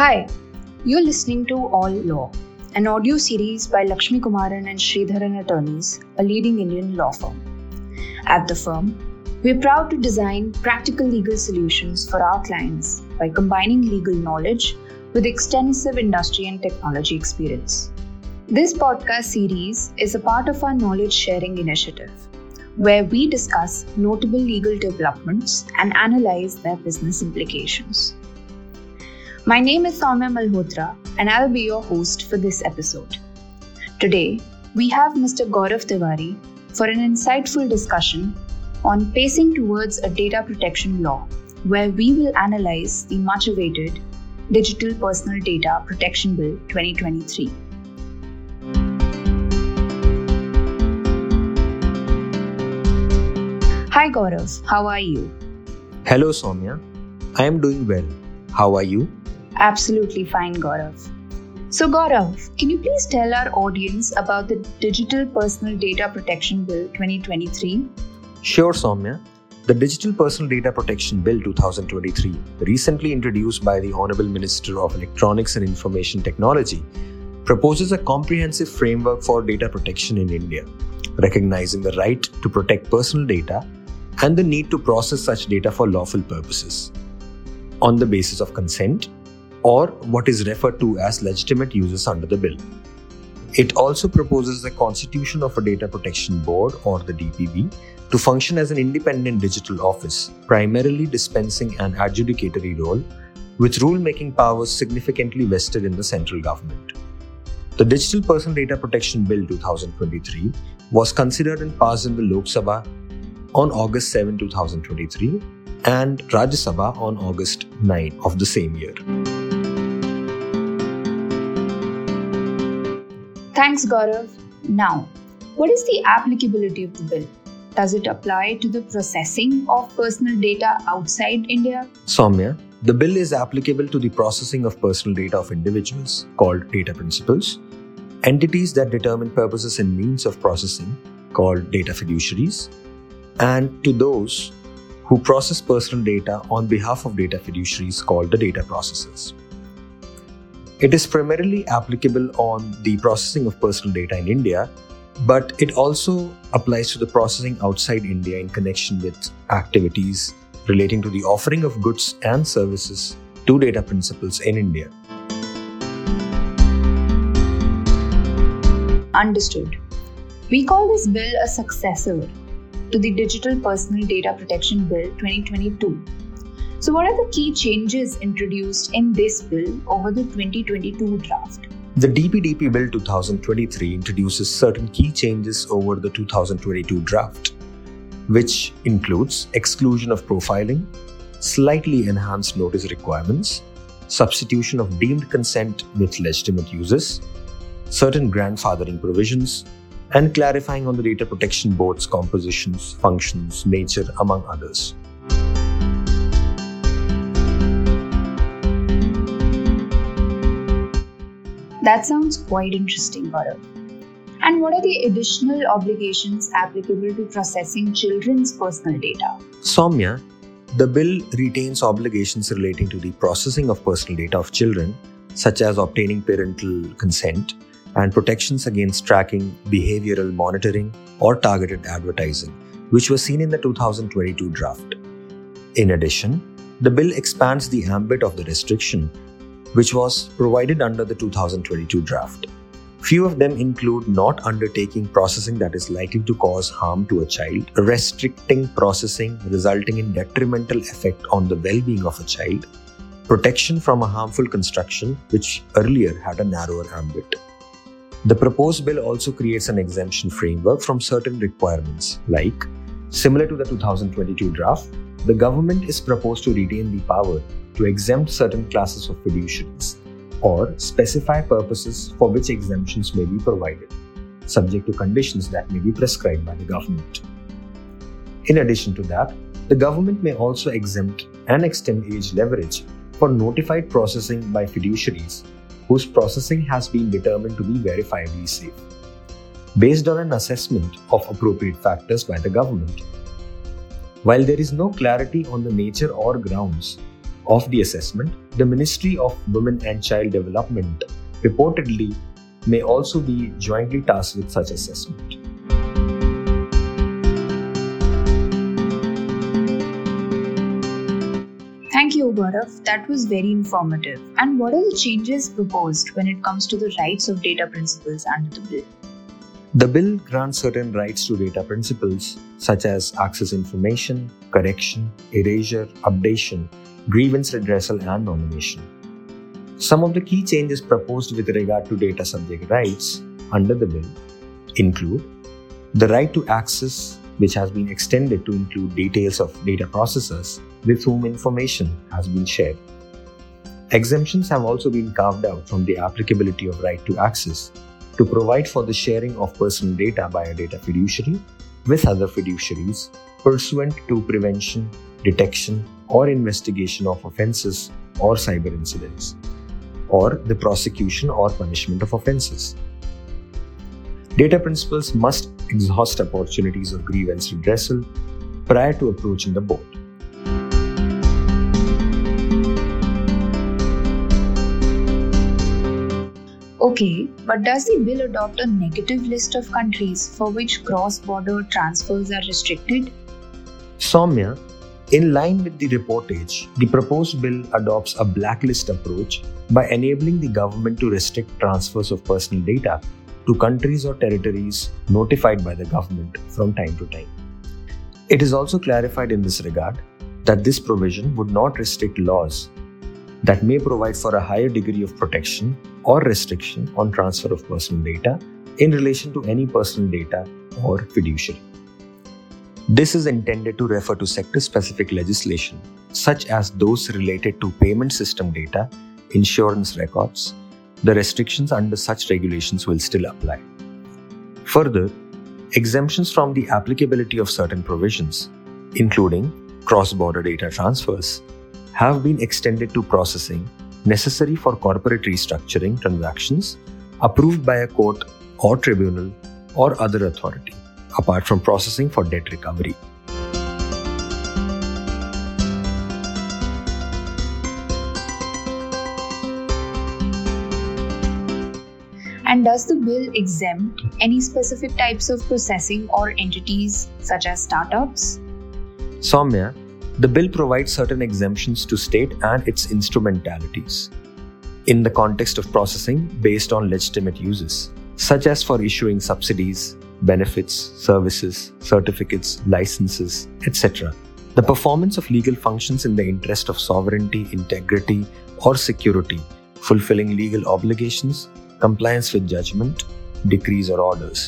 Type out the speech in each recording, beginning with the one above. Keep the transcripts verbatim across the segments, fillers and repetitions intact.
Hi, you're listening to All Law, an audio series by Lakshmi Kumaran and Sridharan Attorneys, a leading Indian law firm. At the firm, we're proud to design practical legal solutions for our clients by combining legal knowledge with extensive industry and technology experience. This podcast series is a part of our knowledge sharing initiative, where we discuss notable legal developments and analyze their business implications. My name is Soumya Malhotra, and I'll be your host for this episode. Today, we have Mister Gaurav Tiwari for an insightful discussion on pacing towards a data protection law, where we will analyze the much-awaited Digital Personal Data Protection Bill twenty twenty-three. Hi Gaurav, how are you? Hello Soumya, I am doing well. How are you? Absolutely fine, Gaurav. So Gaurav, can you please tell our audience about the Digital Personal Data Protection Bill twenty twenty-three? Sure, Soumya. The Digital Personal Data Protection Bill twenty twenty-three, recently introduced by the Honorable Minister of Electronics and Information Technology, proposes a comprehensive framework for data protection in India, recognizing the right to protect personal data and the need to process such data for lawful purposes, on the basis of consent, or what is referred to as legitimate uses under the bill. It also proposes the constitution of a Data Protection Board, or the D P B, to function as an independent digital office, primarily dispensing an adjudicatory role, with rule-making powers significantly vested in the central government. The Digital Personal Data Protection Bill twenty twenty-three was considered and passed in the Lok Sabha on August seventh, twenty twenty-three, and Rajya Sabha on August ninth of the same year. Thanks, Gaurav. Now, what is the applicability of the bill? Does it apply to the processing of personal data outside India? Soumya, the bill is applicable to the processing of personal data of individuals, called data principals, entities that determine purposes and means of processing, called data fiduciaries, and to those who process personal data on behalf of data fiduciaries, called the data processors. It is primarily applicable on the processing of personal data in India, but it also applies to the processing outside India in connection with activities relating to the offering of goods and services to data principals in India. Understood. We call this bill a successor to the Digital Personal Data Protection Bill twenty twenty-two. So what are the key changes introduced in this bill over the twenty twenty-two draft? The D P D P Bill twenty twenty-three introduces certain key changes over the two thousand twenty-two draft, which includes exclusion of profiling, slightly enhanced notice requirements, substitution of deemed consent with legitimate uses, certain grandfathering provisions, and clarifying on the Data Protection Board's compositions, functions, nature, among others. That sounds quite interesting, Gaurav. And what are the additional obligations applicable to processing children's personal data? Soumya, the bill retains obligations relating to the processing of personal data of children, such as obtaining parental consent and protections against tracking, behavioral monitoring, or targeted advertising, which was seen in the two thousand twenty-two draft. In addition, the bill expands the ambit of the restriction, which was provided under the two thousand twenty-two draft. Few of them include not undertaking processing that is likely to cause harm to a child, restricting processing resulting in detrimental effect on the well-being of a child, protection from a harmful construction which earlier had a narrower ambit. The proposed bill also creates an exemption framework from certain requirements, like, similar to the two thousand twenty-two draft, the government is proposed to retain the power to exempt certain classes of fiduciaries, or specify purposes for which exemptions may be provided, subject to conditions that may be prescribed by the government. In addition to that, the government may also exempt and extend age leverage for notified processing by fiduciaries whose processing has been determined to be verifiably safe, based on an assessment of appropriate factors by the government. While there is no clarity on the nature or grounds of the assessment, the Ministry of Women and Child Development reportedly may also be jointly tasked with such assessment. Thank you, Gaurav. That was very informative. And what are the changes proposed when it comes to the rights of data principals under the bill? The bill grants certain rights to data principals such as access information, correction, erasure, updation, grievance redressal and nomination. Some of the key changes proposed with regard to data subject rights under the bill include the right to access, which has been extended to include details of data processors with whom information has been shared. Exemptions have also been carved out from the applicability of right to access to provide for the sharing of personal data by a data fiduciary with other fiduciaries pursuant to prevention, detection, or investigation of offences or cyber incidents, or the prosecution or punishment of offences. Data principals must exhaust opportunities of grievance redressal prior to approaching the board. Okay, but does the bill adopt a negative list of countries for which cross-border transfers are restricted? Soumya, in line with the reportage, the proposed bill adopts a blacklist approach by enabling the government to restrict transfers of personal data to countries or territories notified by the government from time to time. It is also clarified in this regard that this provision would not restrict laws that may provide for a higher degree of protection or restriction on transfer of personal data in relation to any personal data or fiduciary. This is intended to refer to sector-specific legislation, such as those related to payment system data, insurance records. The restrictions under such regulations will still apply. Further, exemptions from the applicability of certain provisions, including cross-border data transfers, have been extended to processing necessary for corporate restructuring transactions approved by a court or tribunal or other authority, apart from processing for debt recovery. And does the bill exempt any specific types of processing or entities such as startups? Soumya, the bill provides certain exemptions to state and its instrumentalities in the context of processing based on legitimate uses, such as for issuing subsidies, benefits, services, certificates, licenses, et cetera. The performance of legal functions in the interest of sovereignty, integrity, or security, fulfilling legal obligations, compliance with judgment, decrees, or orders.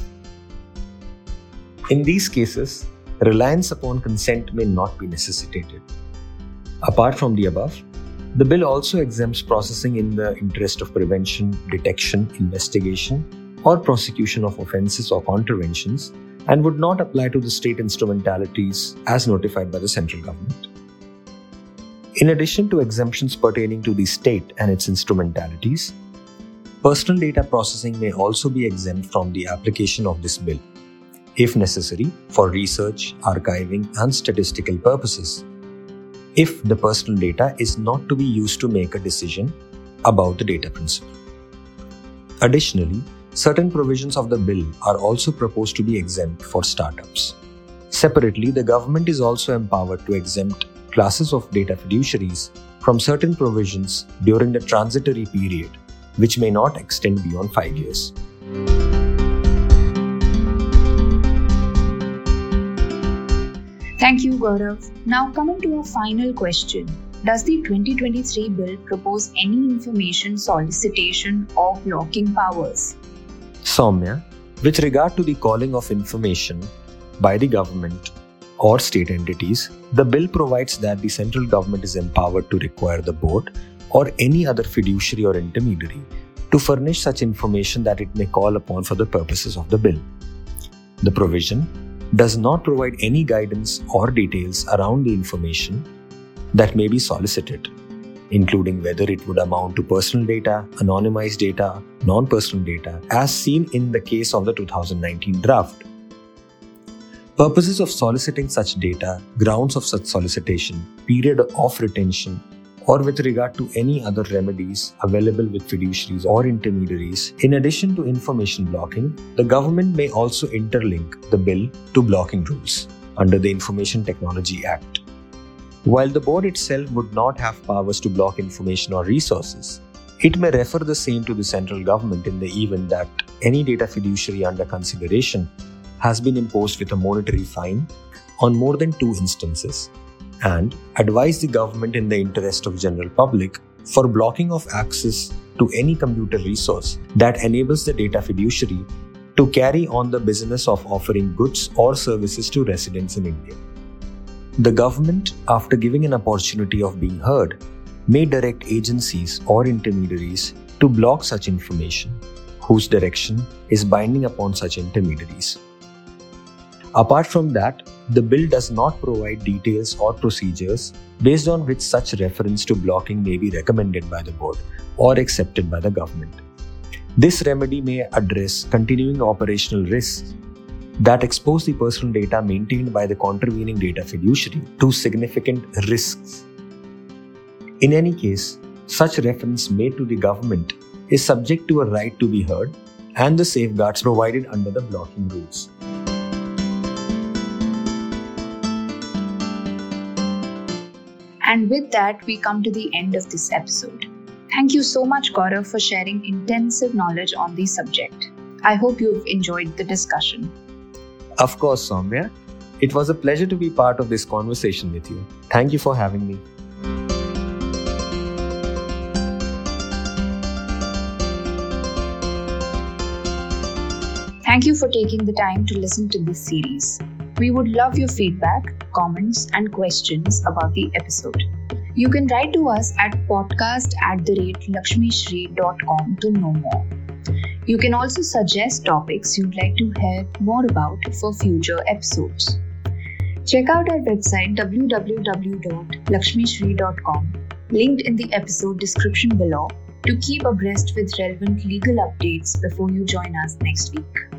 In these cases, reliance upon consent may not be necessitated. Apart from the above, the bill also exempts processing in the interest of prevention, detection, investigation, or prosecution of offences or contraventions and would not apply to the state instrumentalities as notified by the central government. In addition to exemptions pertaining to the state and its instrumentalities, personal data processing may also be exempt from the application of this bill, if necessary for research, archiving, and statistical purposes, if the personal data is not to be used to make a decision about the data principal. Additionally, certain provisions of the bill are also proposed to be exempt for startups. Separately, the government is also empowered to exempt classes of data fiduciaries from certain provisions during the transitory period, which may not extend beyond five years. Thank you, Gaurav. Now coming to our final question. Does the twenty twenty-three bill propose any information solicitation or blocking powers? Soumya, with regard to the calling of information by the government or state entities, the bill provides that the central government is empowered to require the board or any other fiduciary or intermediary to furnish such information that it may call upon for the purposes of the bill. The provision does not provide any guidance or details around the information that may be solicited, including whether it would amount to personal data, anonymized data, non-personal data, as seen in the case of the two thousand nineteen draft. Purposes of soliciting such data, grounds of such solicitation, period of retention, or with regard to any other remedies available with fiduciaries or intermediaries, in addition to information blocking, the government may also interlink the bill to blocking rules under the Information Technology Act. While the board itself would not have powers to block information or resources, it may refer the same to the central government in the event that any data fiduciary under consideration has been imposed with a monetary fine on more than two instances, and advise the government in the interest of general public for blocking of access to any computer resource that enables the data fiduciary to carry on the business of offering goods or services to residents in India. The government, after giving an opportunity of being heard, may direct agencies or intermediaries to block such information, whose direction is binding upon such intermediaries. Apart from that, the bill does not provide details or procedures based on which such reference to blocking may be recommended by the board or accepted by the government. This remedy may address continuing operational risks that expose the personal data maintained by the contravening data fiduciary to significant risks. In any case, such reference made to the government is subject to a right to be heard and the safeguards provided under the blocking rules. And with that, we come to the end of this episode. Thank you so much, Gaurav, for sharing intensive knowledge on the subject. I hope you've enjoyed the discussion. Of course, Soumya. It was a pleasure to be part of this conversation with you. Thank you for having me. Thank you for taking the time to listen to this series. We would love your feedback, comments, and questions about the episode. You can write to us at podcast at the rate lakshmishri dot com to know more. You can also suggest topics you'd like to hear more about for future episodes. Check out our website w w w dot lakshmishri dot com, linked in the episode description below, to keep abreast with relevant legal updates before you join us next week.